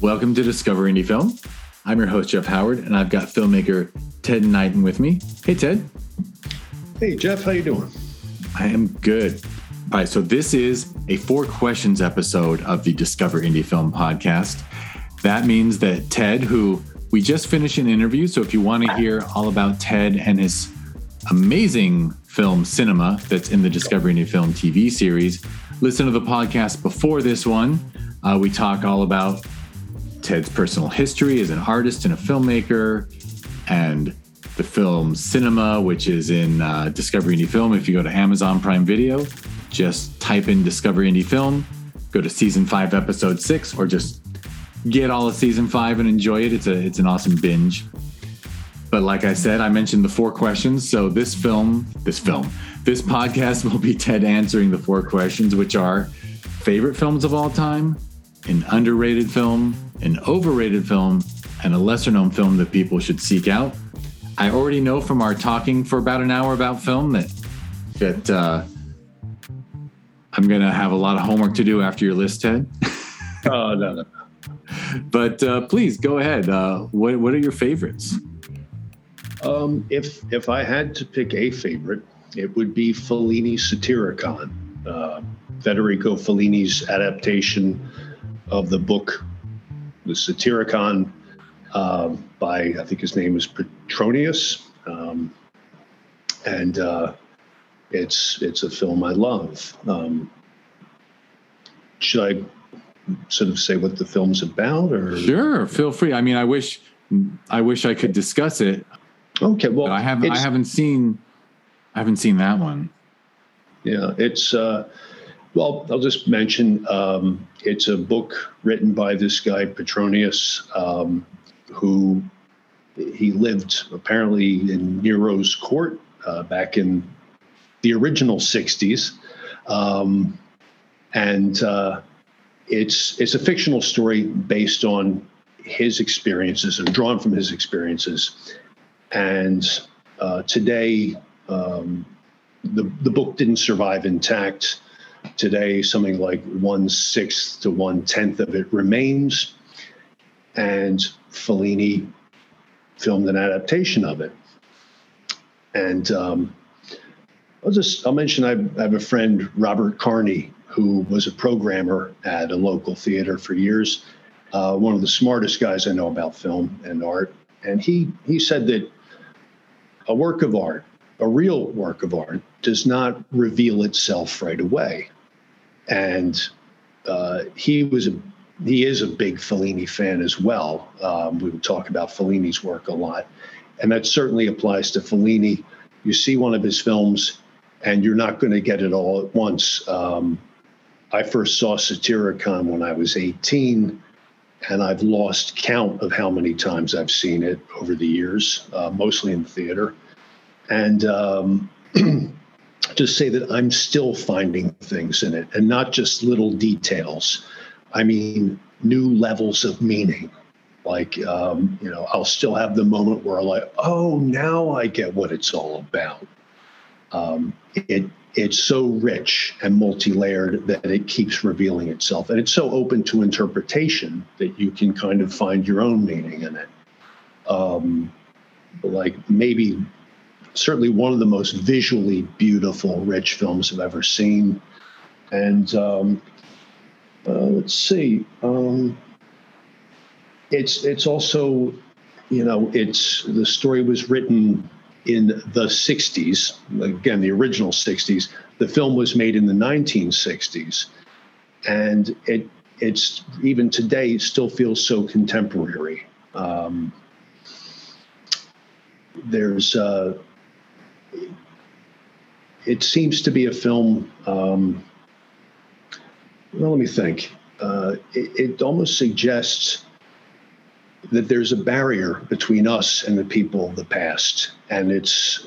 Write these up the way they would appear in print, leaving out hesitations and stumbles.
Welcome to Discover Indie Film. I'm your host, Jeff Howard, and I've got filmmaker Ted Knighton with me. Hey, Ted. Hey, Jeff. How you doing? I am good. All right, so this is a 4 questions episode of the Discover Indie Film podcast. That means that Ted, who we just finished an interview, so if you want to hear all about Ted and his amazing film Cinema that's in the Discover Indie Film TV series, listen to the podcast before this one. We talk all about Ted's personal history as an artist and a filmmaker, and the film Cinema, which is in Discover Indie Film. If you go to Amazon Prime Video, just type in Discover Indie Film, go to season 5, episode 6, or just get all of season 5 and enjoy it. It's an awesome binge. But like I said, I mentioned the 4 questions. So this podcast will be Ted answering the 4 questions, which are favorite films of all time, an underrated film, an overrated film, and a lesser-known film that people should seek out. I already know from our talking for about an hour about film that I'm going to have a lot of homework to do after your list, Ted. Oh, no. But please, go ahead. What are your favorites? If I had to pick a favorite, it would be Fellini's Satyricon, Federico Fellini's adaptation of the book, The Satyricon, by, I think his name is Petronius. And it's a film I love. Should I sort of say what the film's about, or? Sure, feel free. I mean, I wish I could discuss it. Okay, well, I haven't seen that one. Yeah, it's well, I'll just mention it's a book written by this guy Petronius, who he lived apparently in Nero's court back in the original 60s, and it's a fictional story based on his experiences and drawn from his experiences. And today, the book didn't survive intact. Today, something like 1/6 to 1/10 of it remains, and Fellini filmed an adaptation of it. And I'll mention I have a friend, Robert Carney, who was a programmer at a local theater for years, one of the smartest guys I know about film and art. And he said that a work of art, a real work of art, does not reveal itself right away. And he is a big Fellini fan as well. We would talk about Fellini's work a lot. And that certainly applies to Fellini. You see one of his films, and you're not going to get it all at once. I first saw Satyricon when I was 18, and I've lost count of how many times I've seen it over the years, mostly in theater. And just say that I'm still finding things in it, and not just little details. I mean, new levels of meaning. Like, I'll still have the moment where I'm like, oh, now I get what it's all about. It's so rich and multi-layered that it keeps revealing itself. And it's so open to interpretation that you can kind of find your own meaning in it. Like maybe certainly one of the most visually beautiful, rich films I've ever seen. And let's see. It's also, the story was written in the 60s, again, the original 60s. The film was made in the 1960s. And it's even today still feels so contemporary. It seems to be a film, well, let me think. It almost suggests that there's a barrier between us and the people of the past. And it's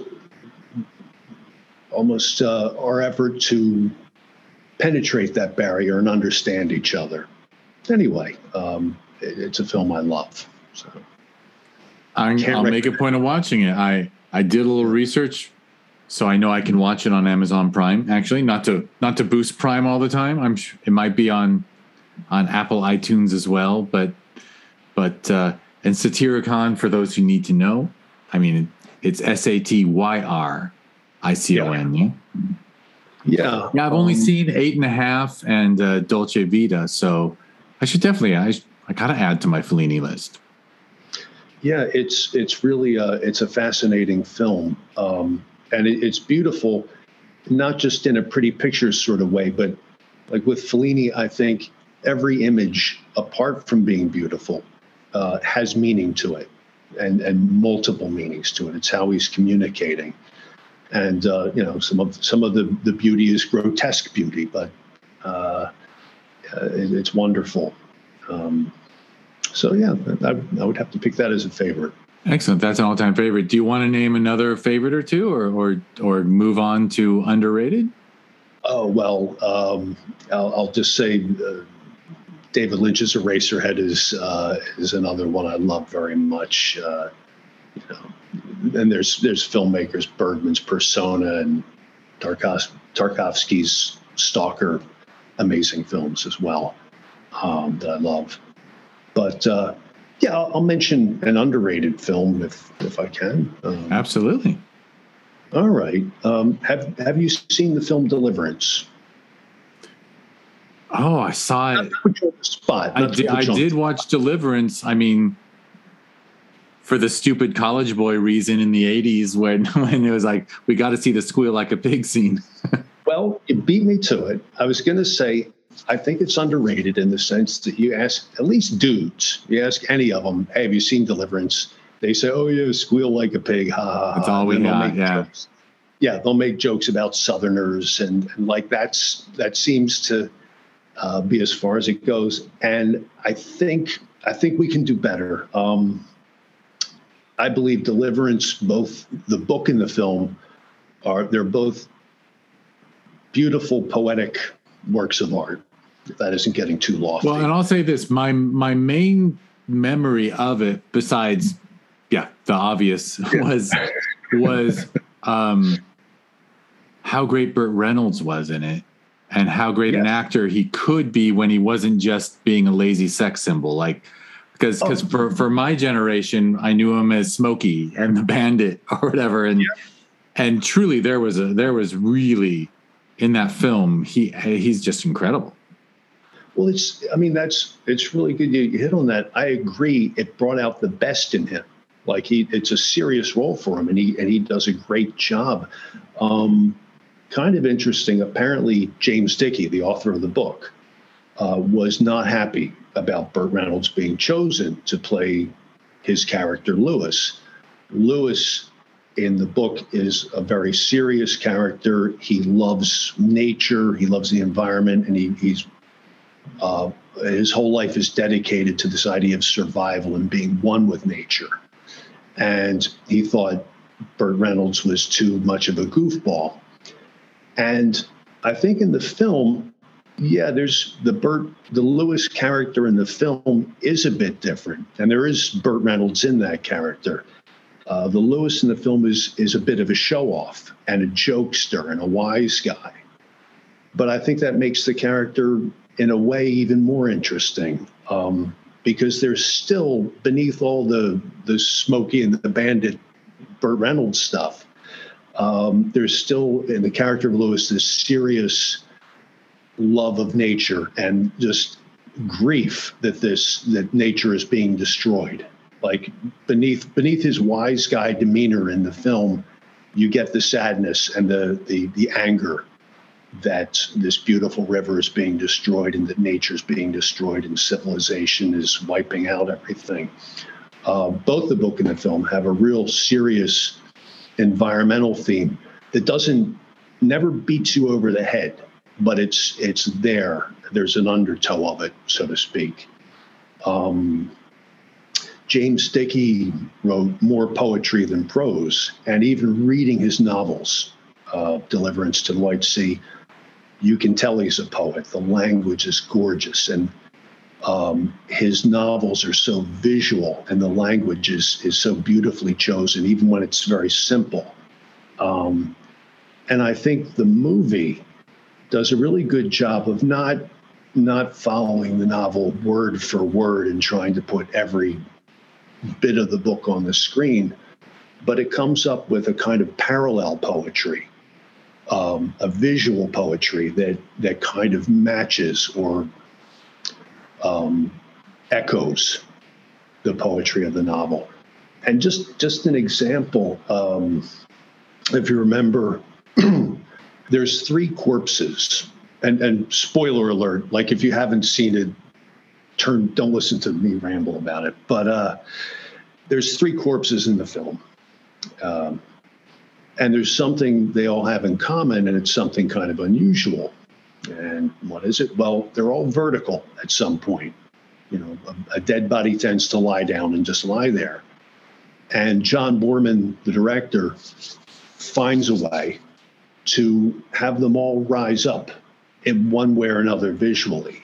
almost our effort to penetrate that barrier and understand each other. Anyway, it's a film I love. So I'll make a point of watching it. I did a little research, so I know I can watch it on Amazon Prime. Actually, not to boost Prime all the time. I'm sure it might be on Apple iTunes as well, but But and Satyricon, for those who need to know, I mean, it's Satyricon. Yeah. Yeah. Yeah, I've only seen 8.5 and Dolce Vita, so I should definitely I gotta add to my Fellini list. Yeah, it's really it's a fascinating film, and it's beautiful, not just in a pretty pictures sort of way, but like with Fellini, I think every image, apart from being beautiful, has meaning to it, and multiple meanings to it. It's how he's communicating, and some of the beauty is grotesque beauty, but it's wonderful. So yeah, I would have to pick that as a favorite. Excellent. That's an all-time favorite. Do you want to name another favorite or two, or move on to underrated? Oh well, I'll just say David Lynch's Eraserhead is another one I love very much. And there's filmmakers, Bergman's Persona and Tarkovsky's Stalker, amazing films as well that I love. But yeah, I'll mention an underrated film if I can. Absolutely. All right. Have you seen the film Deliverance? Oh, I saw it. Not to put you on the spot. I did watch Deliverance. I mean, for the stupid college boy reason in the 80s when it was like, we got to see the squeal like a pig scene. Well, you beat me to it. I was going to say, I think it's underrated in the sense that you ask, at least dudes, you ask any of them, hey, have you seen Deliverance? They say, oh, yeah, squeal like a pig. Ha, ha, ha. That's all we got, yeah. Jokes. Yeah, they'll make jokes about Southerners and like that seems to be as far as it goes. And I think we can do better. I believe Deliverance, both the book and the film, they're both beautiful, poetic works of art. If that isn't getting too lofty. Well, and I'll say this: my main memory of it, besides, the obvious, was how great Burt Reynolds was in it, and how great an actor he could be when he wasn't just being a lazy sex symbol. Like, because for my generation, I knew him as Smokey and the Bandit or whatever, and truly there was really in that film he's just incredible. Well, it's really good you hit on that. I agree. It brought out the best in him. Like it's a serious role for him, and he does a great job. Kind of interesting. Apparently, James Dickey, the author of the book, was not happy about Burt Reynolds being chosen to play his character Lewis. Lewis in the book is a very serious character. He loves nature. He loves the environment, and he's his whole life is dedicated to this idea of survival and being one with nature. And he thought Burt Reynolds was too much of a goofball. And I think in the film, there's the Lewis character in the film is a bit different. And there is Burt Reynolds in that character. The Lewis in the film is a bit of a show-off and a jokester and a wise guy. But I think that makes the character, in a way, even more interesting, because there's still, beneath all the Smokey and the Bandit Burt Reynolds stuff, there's still, in the character of Lewis, this serious love of nature and just grief that nature is being destroyed. Like beneath his wise guy demeanor in the film, you get the sadness and the anger that this beautiful river is being destroyed and that nature's being destroyed and civilization is wiping out everything. Both the book and the film have a real serious environmental theme that never beats you over the head, but it's there. There's an undertow of it, so to speak. James Dickey wrote more poetry than prose, and even reading his novels, Deliverance to the White Sea, you can tell he's a poet. The language is gorgeous, and his novels are so visual, and the language is so beautifully chosen, even when it's very simple. And I think the movie does a really good job of not not following the novel word for word and trying to put every bit of the book on the screen, but it comes up with a kind of parallel poetry, a visual poetry that kind of matches or echoes the poetry of the novel. And just an example, if you remember, there's 3 corpses, and spoiler alert, like if you haven't seen it, don't listen to me ramble about it. But there's 3 corpses in the film. And there's something they all have in common, and it's something kind of unusual. And what is it? Well, they're all vertical at some point. You know, a dead body tends to lie down and just lie there. And John Boorman, the director, finds a way to have them all rise up in one way or another visually.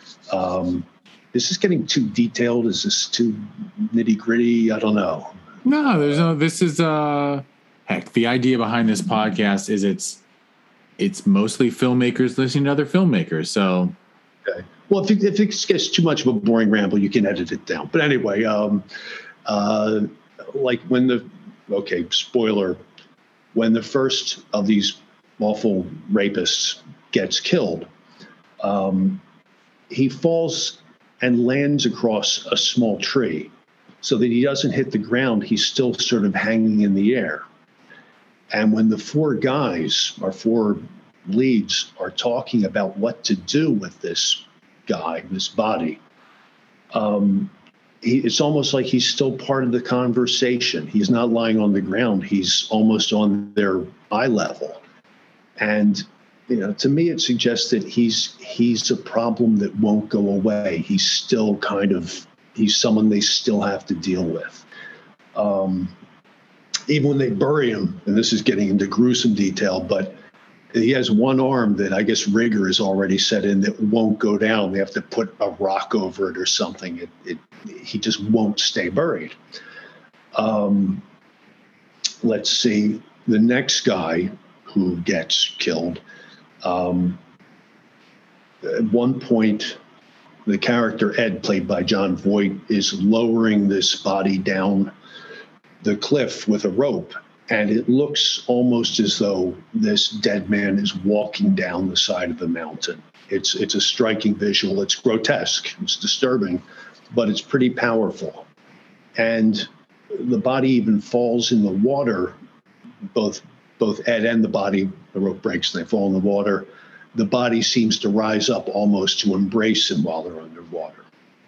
Is this getting too detailed? Is this too nitty gritty? I don't know. No, there's no. This is heck. The idea behind this podcast is it's mostly filmmakers listening to other filmmakers. So, okay. Well, if it gets too much of a boring ramble, you can edit it down. But anyway, like spoiler, when the first of these awful rapists gets killed, he falls and lands across a small tree so that he doesn't hit the ground. He's still sort of hanging in the air. And when the 4 guys, our 4 leads, are talking about what to do with this guy, this body, it's almost like he's still part of the conversation. He's not lying on the ground. He's almost on their eye level. And, to me, it suggests that he's a problem that won't go away. He's still he's someone they still have to deal with. Even when they bury him, and this is getting into gruesome detail, but he has one arm that I guess rigor is already set in that won't go down. They have to put a rock over it or something. He just won't stay buried. Let's see. The next guy who gets killed, at one point, the character Ed, played by Jon Voight, is lowering this body down the cliff with a rope. And it looks almost as though this dead man is walking down the side of the mountain. It's a striking visual. It's grotesque. It's disturbing, but it's pretty powerful. And the body even falls in the water. Both Ed and the body, the rope breaks and they fall in the water. The body seems to rise up almost to embrace him while they're underwater.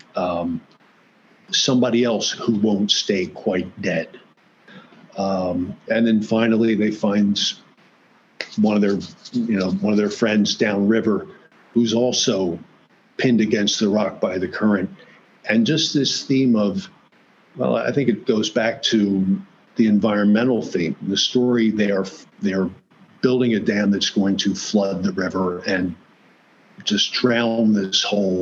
Somebody else who won't stay quite dead. And then finally, they find one of their friends downriver, who's also pinned against the rock by the current. And just this theme of, well, I think it goes back to the environmental theme. The story, they are building a dam that's going to flood the river and just drown this whole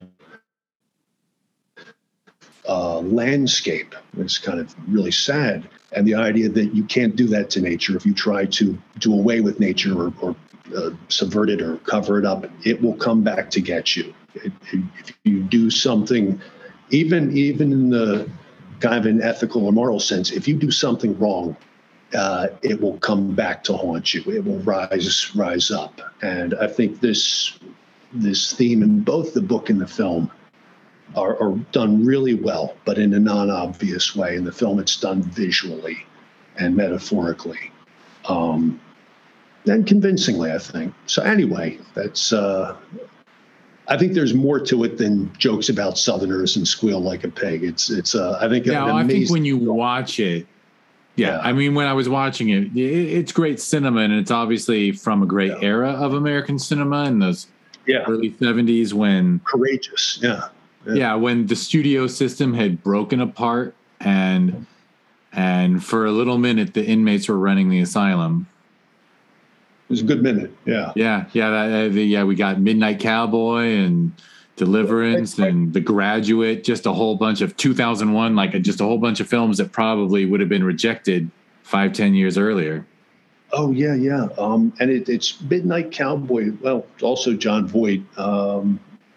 landscape. It's kind of really sad. And the idea that you can't do that to nature. If you try to do away with nature or subvert it or cover it up, it will come back to get you. If you do something, even in the kind of an ethical or moral sense, if you do something wrong, it will come back to haunt you. It will rise up. And I think this theme in both the book and the film are done really well, but in a non-obvious way. In the film, it's done visually and metaphorically, and convincingly, I think. So anyway, that's. I think there's more to it than jokes about Southerners and squeal like a pig. It's. I think. Yeah, I think when you watch it. Yeah, I mean, when I was watching it, it's great cinema, and it's obviously from a great era of American cinema in those early 70s when courageous. Yeah, when the studio system had broken apart and for a little minute the inmates were running the asylum. It was a good minute. Yeah. We got Midnight Cowboy and Deliverance and The Graduate, just a whole bunch of 2001, just a whole bunch of films that probably would have been rejected 5-10 years earlier. Oh yeah. And it's Midnight Cowboy. Well, also Jon Voight.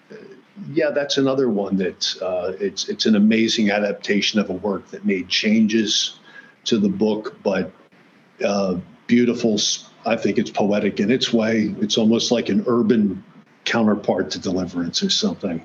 Yeah, that's another one that it's an amazing adaptation of a work that made changes to the book, but beautiful. I think it's poetic in its way. It's almost like an urban counterpart to Deliverance or something.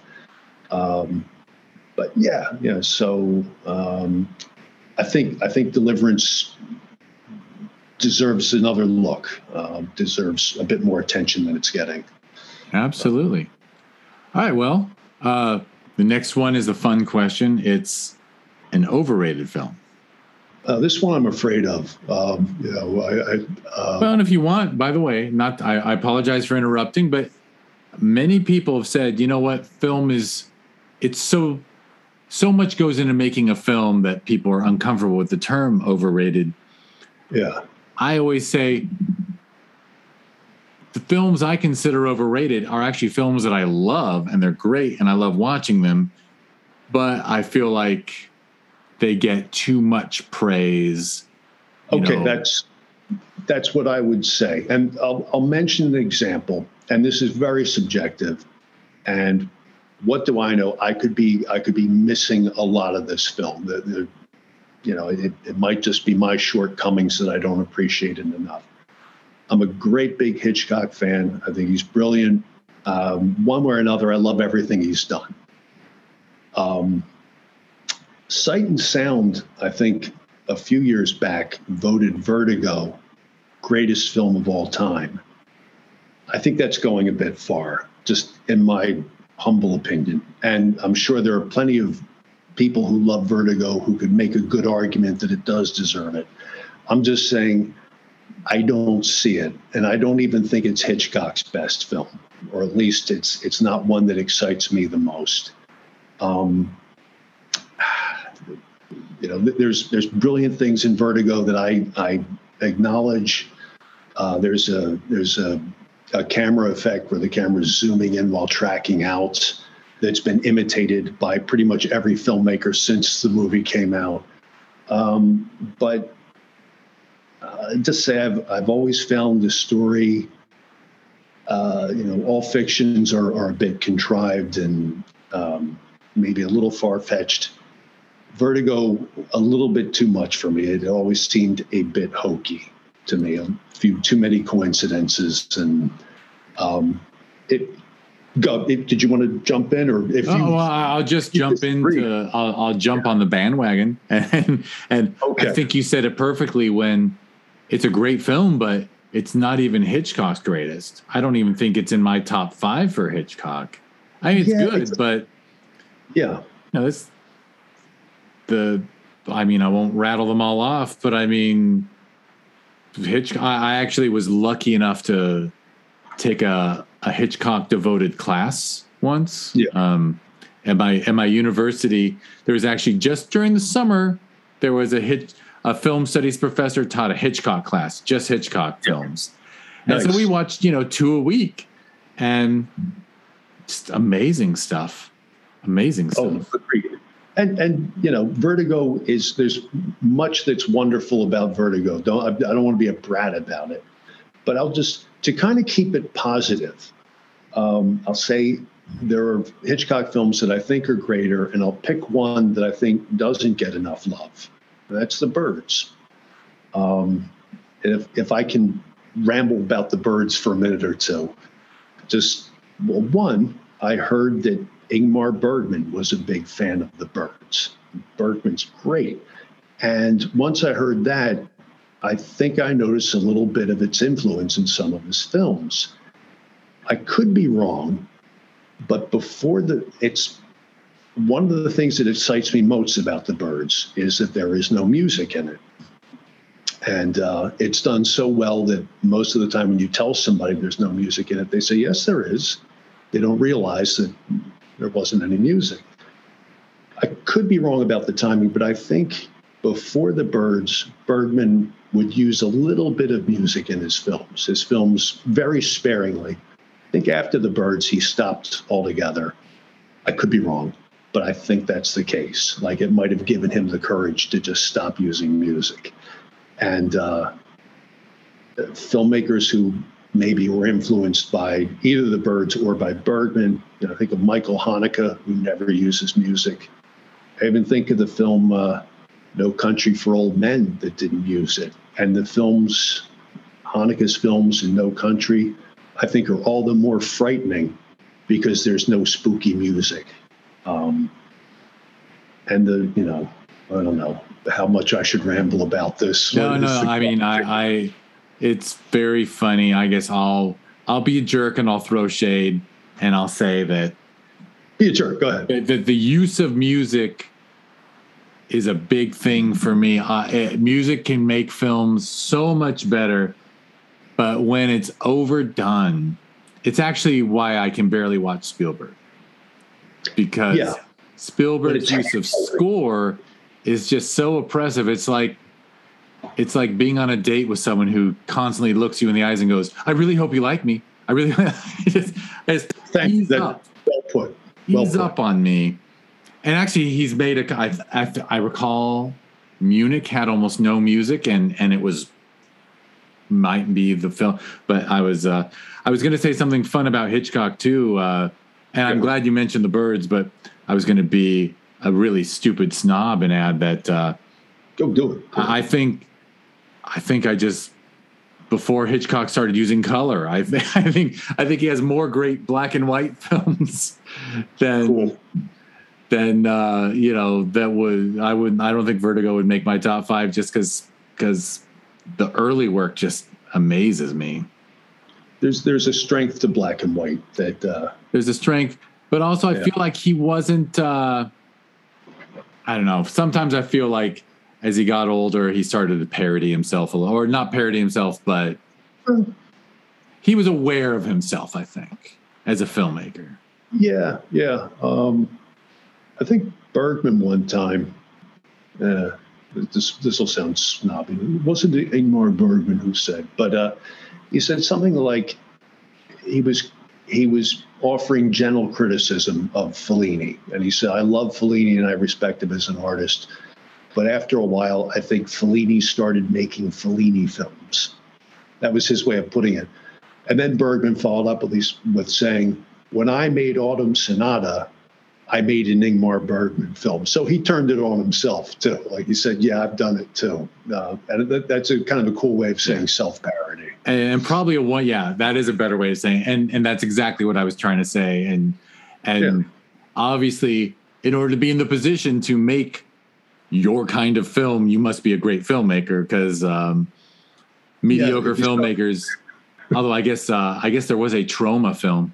But yeah. So I think Deliverance deserves another look. Deserves a bit more attention than it's getting. Absolutely. All right. Well, the next one is a fun question. It's an overrated film. This one I'm afraid of. Well, and if you want, by the way, I apologize for interrupting, but many people have said, you know what, it's so much goes into making a film that people are uncomfortable with the term overrated. Yeah. I always say the films I consider overrated are actually films that I love and they're great and I love watching them, but I feel like they get too much praise. Okay, that's what I would say. And I'll mention an example, and this is very subjective. And what do I know? I could be missing a lot of this film. It might just be my shortcomings that I don't appreciate it enough. I'm a great big Hitchcock fan. I think he's brilliant. One way or another, I love everything he's done. Sight and Sound, I think a few years back, voted Vertigo greatest film of all time. I think that's going a bit far, just in my humble opinion. And I'm sure there are plenty of people who love Vertigo who could make a good argument that it does deserve it. I'm just saying I don't see it, and I don't even think it's Hitchcock's best film, or at least it's not one that excites me the most. There's brilliant things in Vertigo that I acknowledge. There's a camera effect where the camera is zooming in while tracking out that's been imitated by pretty much every filmmaker since the movie came out. But just say I've always found the story, all fictions are a bit contrived and maybe a little far-fetched. Vertigo, a little bit too much for me. It always seemed a bit hokey to me. A few too many coincidences, and did you want to jump in, or if you? Well, I'll just jump into. I'll jump on the bandwagon, and okay. I think you said it perfectly. When it's a great film, but it's not even Hitchcock's greatest. I don't even think it's in my top 5 for Hitchcock. I mean, it's good, but yeah, I won't rattle them all off, but I mean, Hitchcock. I actually was lucky enough to take a Hitchcock devoted class once. Yeah. At my university, there was actually just during the summer, there was a film studies professor taught a Hitchcock class, just Hitchcock films. Nice. And so we watched, 2 a week, and just amazing stuff. Amazing stuff. Oh, agreed. And Vertigo there's much that's wonderful about Vertigo. I don't want to be a brat about it, but to kind of keep it positive, I'll say there are Hitchcock films that I think are greater, and I'll pick one that I think doesn't get enough love. That's The Birds. If I can ramble about The Birds for a minute or two, one, I heard that Ingmar Bergman was a big fan of The Birds. Bergman's great. And once I heard that, I think I noticed a little bit of its influence in some of his films. I could be wrong, but it's one of the things that excites me most about The Birds is that there is no music in it. And it's done so well that most of the time when you tell somebody there's no music in it, they say, yes, there is. They don't realize that there wasn't any music. I could be wrong about the timing, but I think before The Birds, Bergman would use a little bit of music in his films very sparingly. I think after The Birds, he stopped altogether. I could be wrong, but I think that's the case. Like, it might have given him the courage to just stop using music. And filmmakers who maybe were influenced by either the Byrds or by Bergman. I think of Michael Haneke, who never uses music. I even think of the film No Country for Old Men that didn't use it. And the films, Haneke's films and No Country, I think are all the more frightening because there's no spooky music. And I don't know how much I should ramble about this. No. I mean, I it's very funny. I guess I'll be a jerk and I'll throw shade and I'll say that. Be a jerk. Go ahead. That the use of music is a big thing for me. Music can make films so much better, but when it's overdone, it's actually why I can barely watch Spielberg, because Spielberg's use of score is just so oppressive. It's like being on a date with someone who constantly looks you in the eyes and goes, "I really hope you like me. I really." Ease up. Well put. Ease up on me. And actually, he's made I recall Munich had almost no music, and it was might be the film. But I was going to say something fun about Hitchcock too, and I'm glad you mentioned the Byrds. But I was going to be a really stupid snob and add that. Go do it. I think I just, before Hitchcock started using color, I think he has more great black and white films than I don't think Vertigo would make my top 5 just because the early work just amazes me. There's a strength to black and white that there's a strength, but also I feel like he wasn't. I don't know. Sometimes I feel like as he got older, he started to parody himself a little, or not parody himself, but he was aware of himself, I think, as a filmmaker. Yeah. I think Bergman one time, this will sound snobby. It wasn't Ingmar Bergman who said, but he said something like he was offering gentle criticism of Fellini. And he said, I love Fellini and I respect him as an artist. But after a while, I think Fellini started making Fellini films. That was his way of putting it. And then Bergman followed up with saying, when I made Autumn Sonata, I made an Ingmar Bergman film. So he turned it on himself, too. Like he said, yeah, I've done it, too. And that's a kind of a cool way of saying self-parody. And probably that is a better way of saying it. And that's exactly what I was trying to say. And obviously, in order to be in the position to make your kind of film, you must be a great filmmaker, because mediocre filmmakers, although I guess there was a Troma film.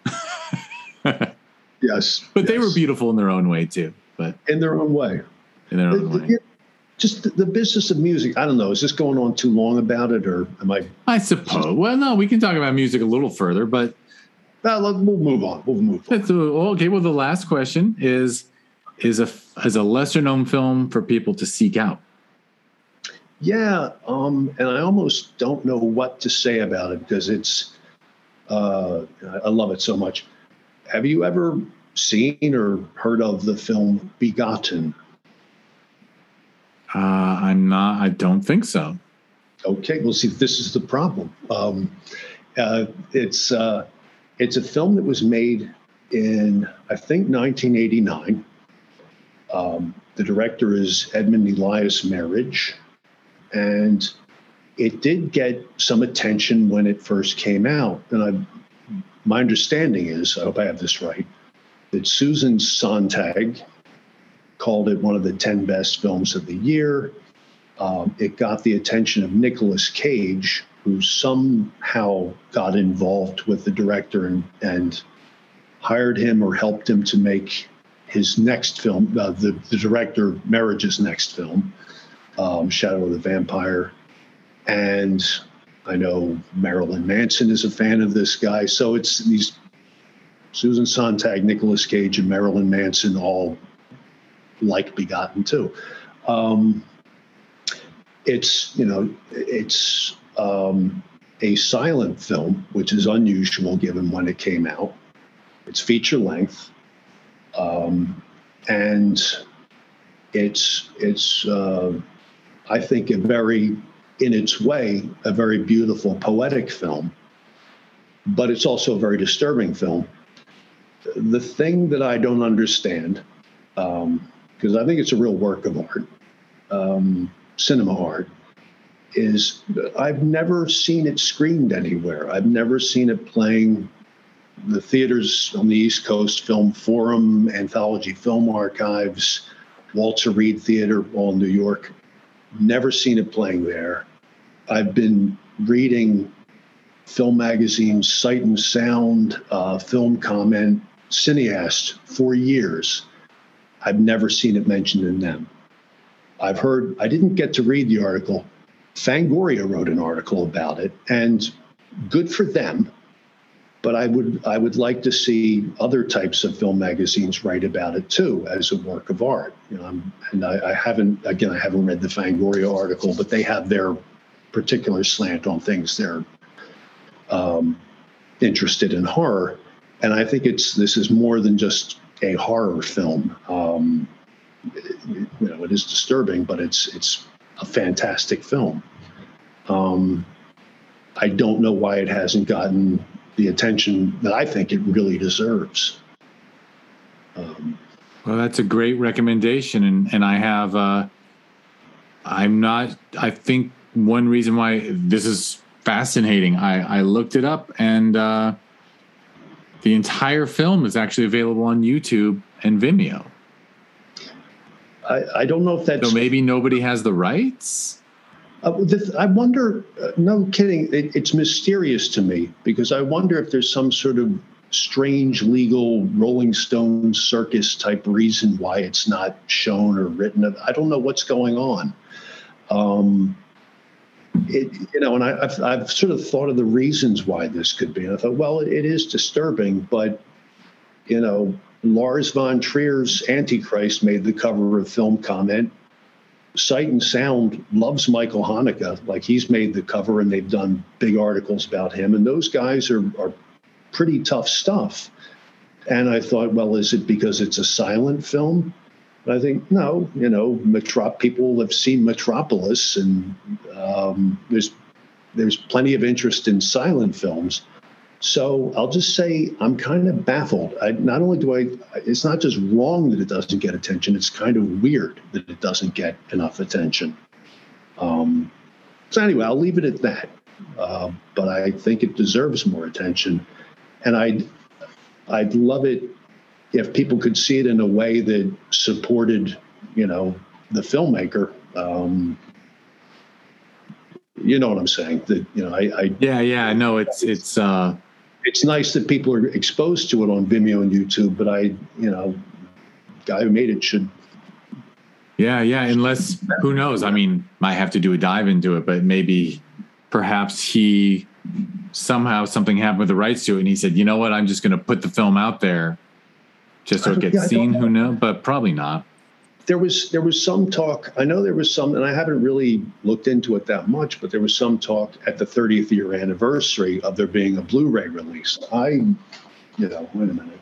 Yes. But they were beautiful in their own way too. But in their own way. Just the business of music. I don't know. Is this going on too long about it, or am I? I suppose. Well, no, we can talk about music a little further, but we'll move on. Okay. Well, the last question is a lesser known film for people to seek out. Yeah. And I almost don't know what to say about it because it's. I love it so much. Have you ever seen or heard of the film Begotten? I don't think so. Okay, well, see, this is the problem. It's a film that was made in, I think, 1989. The director is Edmund Elias Marriage, and it did get some attention when it first came out. And my understanding is, I hope I have this right, that Susan Sontag called it one of the 10 best films of the year. It got the attention of Nicolas Cage, who somehow got involved with the director and hired him or helped him to make his next film, the director Marriage's next film, Shadow of the Vampire. And I know Marilyn Manson is a fan of this guy. So it's these Susan Sontag, Nicolas Cage, and Marilyn Manson all like Begotten too. It's a silent film, which is unusual given when it came out. It's feature length, and it's I think in its way, a very beautiful poetic film. but it's also a very disturbing film. The thing that I don't understand, because I think it's a real work of art, cinema art, is I've never seen it screened anywhere. I've never seen it playing the theaters on the East Coast, Film Forum, Anthology Film Archives, Walter Reed Theater, all in New York. Never seen it playing there. I've been reading film magazines, Sight and Sound, Film Comment, Cineast for years. I've never seen it mentioned in them. I've heard, I didn't get to read the article. Fangoria wrote an article about it, and good for them. But I would like to see other types of film magazines write about it too as a work of art. You know, I haven't read the Fangoria article, but they have their particular slant on things they're interested in horror, and I think this is more than just a horror film. It is disturbing, but it's a fantastic film. I don't know why it hasn't gotten the attention that I think it really deserves. Well, that's a great recommendation, and I have. I think one reason why this is fascinating. I looked it up, and the entire film is actually available on YouTube and Vimeo. I don't know if that's... So maybe nobody has the rights? I wonder, no kidding, it's mysterious to me, because I wonder if there's some sort of strange legal Rolling Stone circus type reason why it's not shown or written. I don't know what's going on. And I've sort of thought of the reasons why this could be. And I thought, well, it is disturbing, but, Lars von Trier's Antichrist made the cover of Film Comment. Sight and Sound loves Michael Haneke. Like, he's made the cover, and they've done big articles about him. And those guys are pretty tough stuff. And I thought, well, is it because it's a silent film? But I think, no, people have seen Metropolis, and there's plenty of interest in silent films. So I'll just say I'm kind of baffled. It's not just wrong that it doesn't get attention. It's kind of weird that it doesn't get enough attention. So anyway, I'll leave it at that. But I think it deserves more attention. And I'd love it if people could see it in a way that supported, the filmmaker. You know what I'm saying? That, No, it's nice that people are exposed to it on Vimeo and YouTube, but guy who made it should. Yeah. Unless, who knows? I mean, might have to do a dive into it, but perhaps somehow something happened with the rights to it, and he said, you know what? I'm just going to put the film out there just so it gets seen. Who knows? But probably not. There was some talk. I know there was some, and I haven't really looked into it that much, but there was some talk at the 30th year anniversary of there being a Blu-ray release. Wait a minute.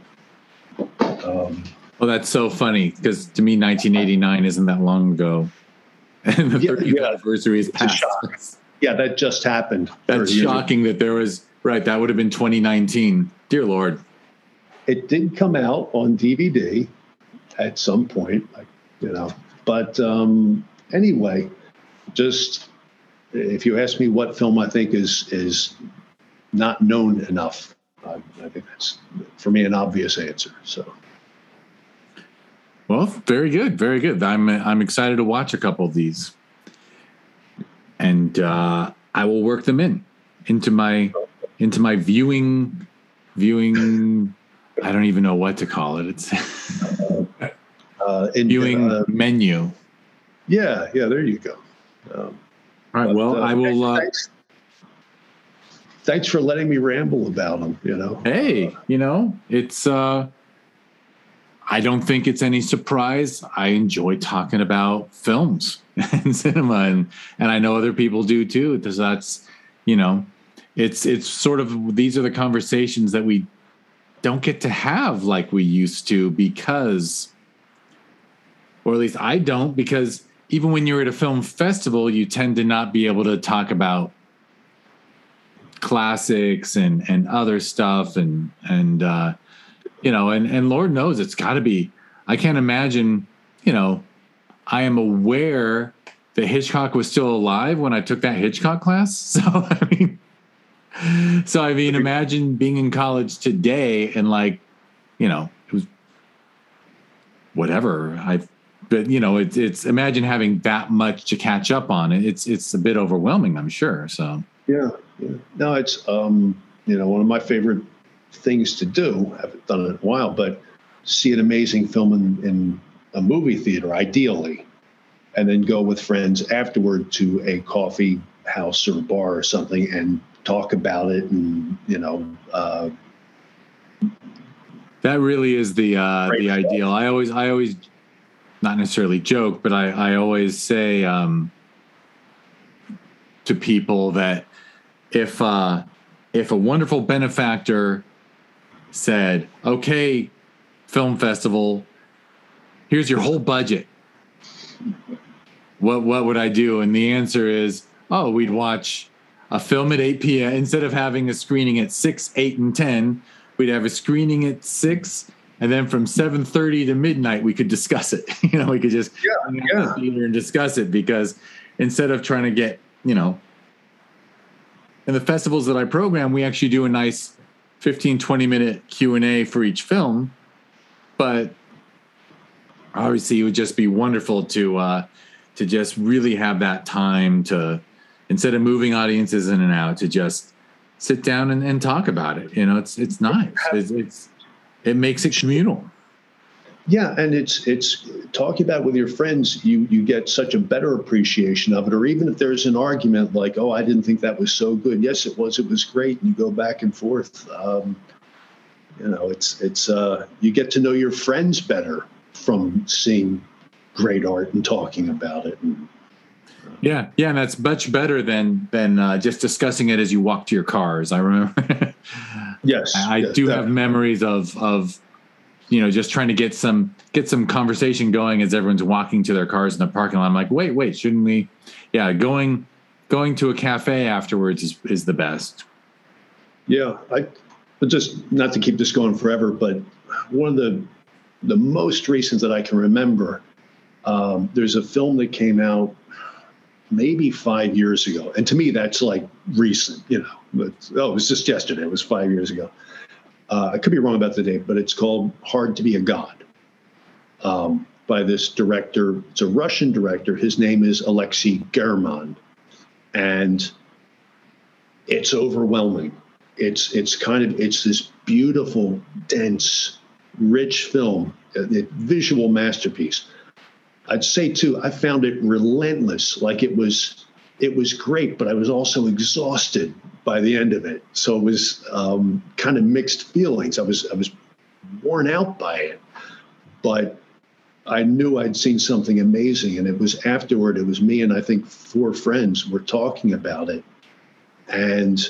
Well, that's so funny, because to me, 1989 isn't that long ago, and the 30th anniversary is past. Yeah, that just happened. That's shocking that there was, right, that would have been 2019. Dear Lord. It did come out on DVD at some point, but anyway, just if you ask me what film I think is not known enough, I think that's, for me, an obvious answer. So. Well, very good. Very good. I'm excited to watch a couple of these. And I will work them into my viewing. I don't even know what to call it. It's viewing menu. Yeah. There you go. All right. Well, I will. Thanks for letting me ramble about them. Hey, it's. I don't think it's any surprise. I enjoy talking about films and cinema, and I know other people do too. Because that's, it's sort of, these are the conversations that we don't get to have like we used to, because, or at least I don't, because even when you're at a film festival, you tend to not be able to talk about classics and other stuff. And Lord knows it's got to be, I can't imagine, I am aware that Hitchcock was still alive when I took that Hitchcock class. So, imagine being in college today and it was whatever. It's imagine having that much to catch up on. It's a bit overwhelming, I'm sure. So yeah. No, it's one of my favorite things to do. I haven't done it in a while, but see an amazing film in a movie theater, ideally, and then go with friends afterward to a coffee house or bar or something and talk about it. And, that really is the ideal. I always not necessarily joke, but I always say to people that if a wonderful benefactor said, okay, film festival, here's your whole budget, what would I do? And the answer is, we'd watch a film at 8 p.m. Instead of having a screening at 6, 8, and 10, we'd have a screening at 6, and then from 7:30 to midnight, we could discuss it. We could just in the theater and discuss it, because instead of trying to get, in the festivals that I program, we actually do a nice 15, 20-minute Q&A for each film. But obviously, it would just be wonderful to just really have that time to, instead of moving audiences in and out, to just sit down and talk about it. It's nice. It makes it communal. Yeah, and it's talking about it with your friends. You get such a better appreciation of it. Or even if there's an argument like, I didn't think that was so good. Yes, it was. It was great. And you go back and forth. It's you get to know your friends better from seeing great art and talking about it. Yeah, and that's much better than just discussing it as you walk to your cars. I remember. Yes, I do have memories of just trying to get some conversation going as everyone's walking to their cars in the parking lot. I'm like, wait, shouldn't we? Yeah, going to a cafe afterwards is the best. Yeah, but just not to keep this going forever, but one of the most recent that I can remember, there's a film that came out maybe 5 years ago. And to me, that's like recent, but it was just yesterday. It was 5 years ago. I could be wrong about the date, but it's called Hard to Be a God, by this director. It's a Russian director. His name is Alexei German, and it's overwhelming. It's this beautiful, dense, rich film, a visual masterpiece. I'd say too, I found it relentless. Like it was great, but I was also exhausted by the end of it. So it was kind of mixed feelings. I was worn out by it, but I knew I'd seen something amazing. And it was afterward, it was me and I think 4 friends were talking about it. And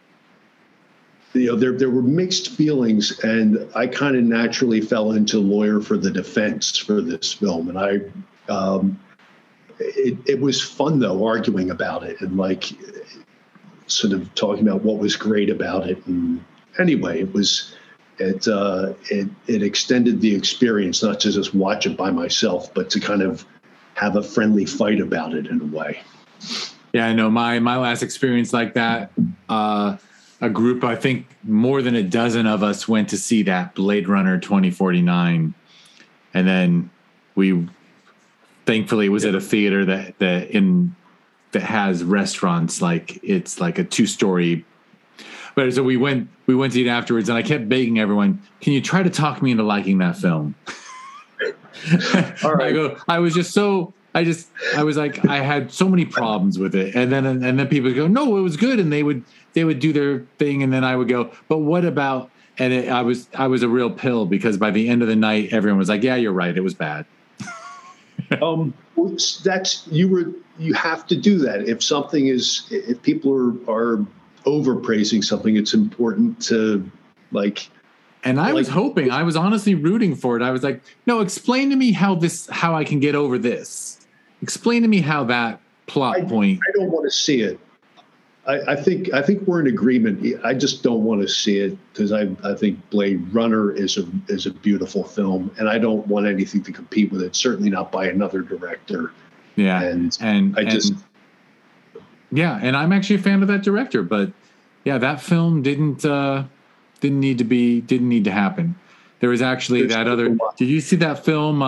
there were mixed feelings, and I kind of naturally fell into lawyer for the defense for this film. And it was fun though, arguing about it and sort of talking about what was great about it. And anyway, it extended the experience, not to just watch it by myself, but to kind of have a friendly fight about it in a way. Yeah, I know my last experience like that, a group, I think more than a dozen of us went to see that Blade Runner 2049. And then thankfully it was at a theater that has restaurants, it's like a 2-story. But so we went to eat afterwards, and I kept begging everyone, can you try to talk me into liking that film? All right. I was like, I had so many problems with it. And then people would go, no, it was good. And they would do their thing. And then I would go, but what about, I was a real pill, because by the end of the night, everyone was like, yeah, you're right. It was bad. You have to do that. If people are overpraising something, it's important to And I was hoping, I was honestly rooting for it. I was like, no, explain to me how I can get over this. Explain to me how that plot point. I don't want to see it. I think we're in agreement. I just don't want to see it because I think Blade Runner is a beautiful film, and I don't want anything to compete with it. Certainly not by another director. Yeah, and I'm actually a fan of that director, but yeah, that film didn't need to happen. There was actually that other. Did you see that film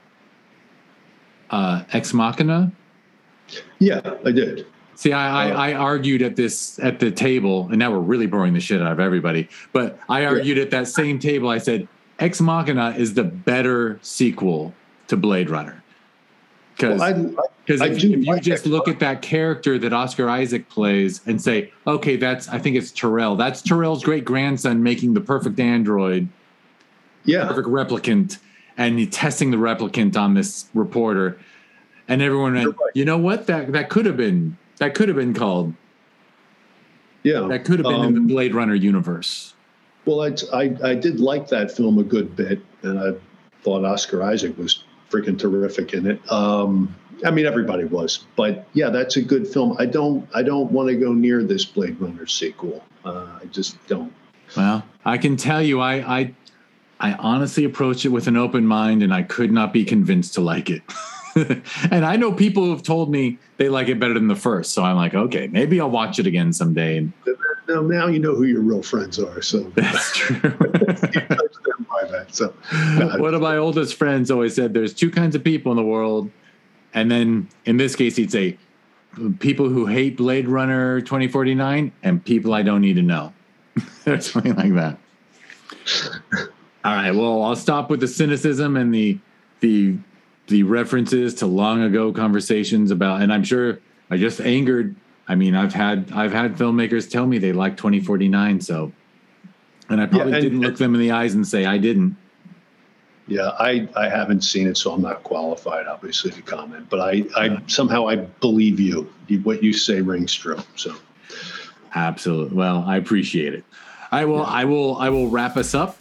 Ex Machina? Yeah, I did. See, I argued at the table, and now we're really boring the shit out of everybody. But I argued at that same table. I said Ex Machina is the better sequel to Blade Runner. Because if you just look at that character that Oscar Isaac plays and say, okay, I think it's Tyrell. That's Tyrell's great grandson making the perfect android, perfect replicant, and he's testing the replicant on this reporter, and everyone went, you know what? That could have been called. Yeah, that could have been in the Blade Runner universe. Well, I did like that film a good bit, and I thought Oscar Isaac was freaking terrific in it. I mean, everybody was, but yeah, that's a good film. I don't want to go near this Blade Runner sequel. I just don't. Well, I can tell you, I honestly approached it with an open mind, and I could not be convinced to like it. And I know people who've told me they like it better than the first, so I'm like, okay, maybe I'll watch it again someday. Now you know who your real friends are. So that's true. One of my oldest friends always said there's two kinds of people in the world. And then in this case, he'd say people who hate Blade Runner 2049 and people I don't need to know. Or something like that. All right. Well, I'll stop with the cynicism and the references to long ago conversations about, and I'm sure I just angered. I mean, I've had filmmakers tell me they like 2049. So, and I probably didn't look them in the eyes and say I didn't. Yeah, I haven't seen it, so I'm not qualified, obviously, to comment. But I somehow I believe you. What you say rings true. So, absolutely. Well, I appreciate it. I will wrap us up.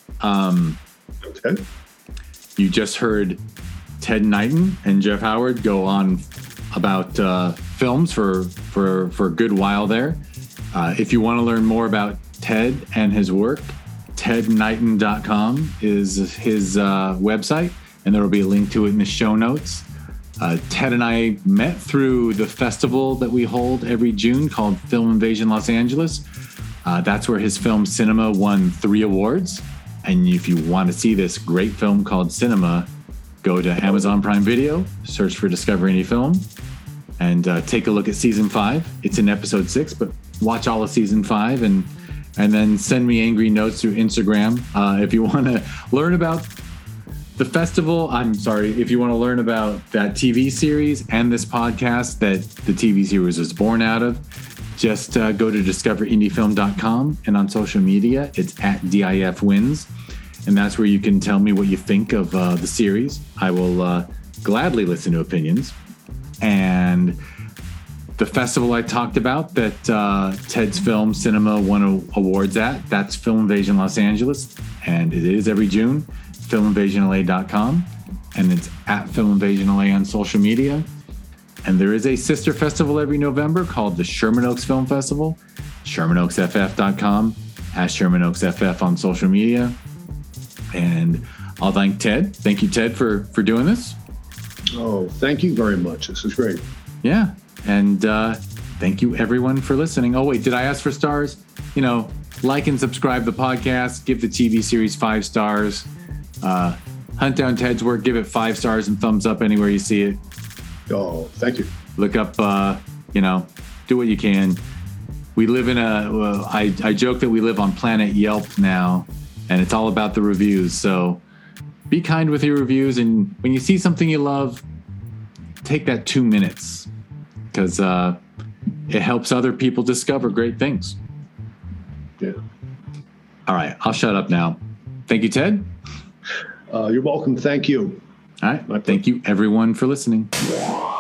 Okay. You just heard Ted Knighton and Jeff Howard go on about films for a good while there. If you want to learn more about Ted and his work, tedknighton.com is his website, and there will be a link to it in the show notes. Ted and I met through the festival that we hold every June called Film Invasion Los Angeles. That's where his film Cinema won 3 awards. And if you want to see this great film called Cinema, go to Amazon Prime Video, search for Discover Indie Film, and take a look at season 5. It's in episode 6, but watch all of season 5 and then send me angry notes through Instagram. If you want to learn about the festival, if you want to learn about that TV series and this podcast that the TV series was born out of, just go to discoverindiefilm.com, and on social media, it's @DIFwins. And that's where you can tell me what you think of the series. I will gladly listen to opinions. And the festival I talked about that Ted's film Cinema won awards at, that's Film Invasion Los Angeles. And it is every June, filminvasionla.com. And it's @FilmInvasionLA on social media. And there is a sister festival every November called the Sherman Oaks Film Festival, ShermanOaksFF.com, @ShermanOaksFF on social media. And I'll thank Ted. Thank you, Ted, for doing this. Oh, thank you very much. This is great. Yeah. And thank you, everyone, for listening. Oh, wait, did I ask for stars? Like and subscribe the podcast. Give the TV series 5 stars. Hunt down Ted's work. Give it 5 stars and thumbs up anywhere you see it. Oh, thank you. Look up, do what you can. We live in I joke that we live on Planet Yelp now, and it's all about the reviews. So be kind with your reviews, and when you see something you love, take that 2 minutes, because it helps other people discover great things. Yeah. All right, I'll shut up now. Thank you, Ted. You're welcome. Thank you. All right. Thank you, everyone, for listening.